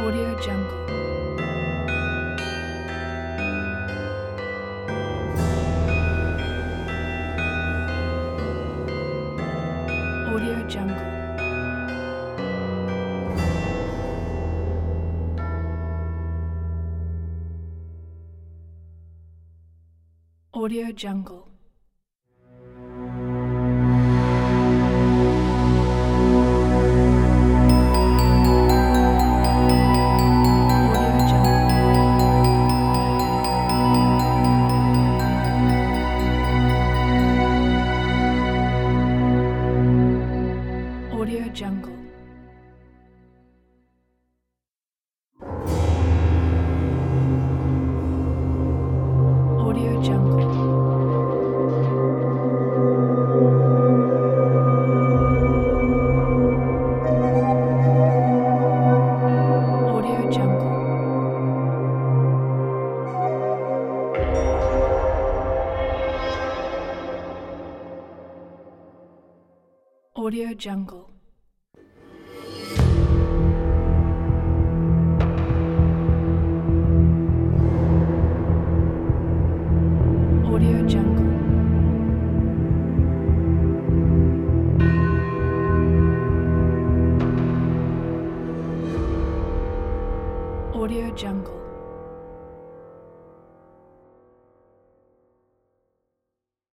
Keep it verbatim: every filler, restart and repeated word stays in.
Audio Jungle. Audio Jungle. Audio Jungle. Audio Jungle. Audio Jungle. Audio Jungle. Audio Jungle. Audio Jungle. Audio Jungle.